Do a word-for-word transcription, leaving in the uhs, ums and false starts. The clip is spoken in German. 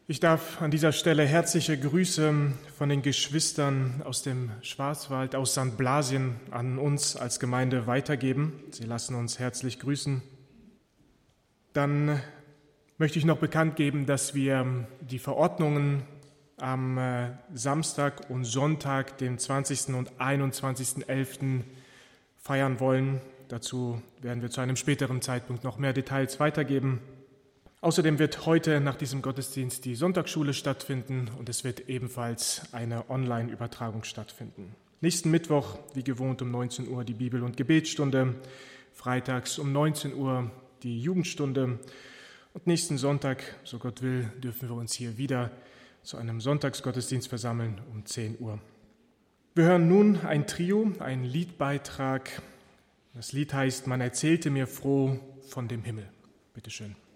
Ich darf an dieser Stelle herzliche Grüße von den Geschwistern aus dem Schwarzwald, aus Sankt Blasien an uns als Gemeinde weitergeben. Sie lassen uns herzlich grüßen. Dann möchte ich noch bekannt geben, dass wir die Verordnungen am Samstag und Sonntag, dem zwanzigsten und einundzwanzigsten elften feiern wollen. Dazu werden wir zu einem späteren Zeitpunkt noch mehr Details weitergeben. Außerdem wird heute nach diesem Gottesdienst die Sonntagsschule stattfinden und es wird ebenfalls eine Online-Übertragung stattfinden. Nächsten Mittwoch, wie gewohnt, um neunzehn Uhr die Bibel- und Gebetsstunde, freitags um neunzehn Uhr die Jugendstunde und nächsten Sonntag, so Gott will, dürfen wir uns hier wieder zu einem Sonntagsgottesdienst versammeln um zehn Uhr. Wir hören nun ein Trio, einen Liedbeitrag. Das Lied heißt »Man erzählte mir froh von dem Himmel«. Bitte schön.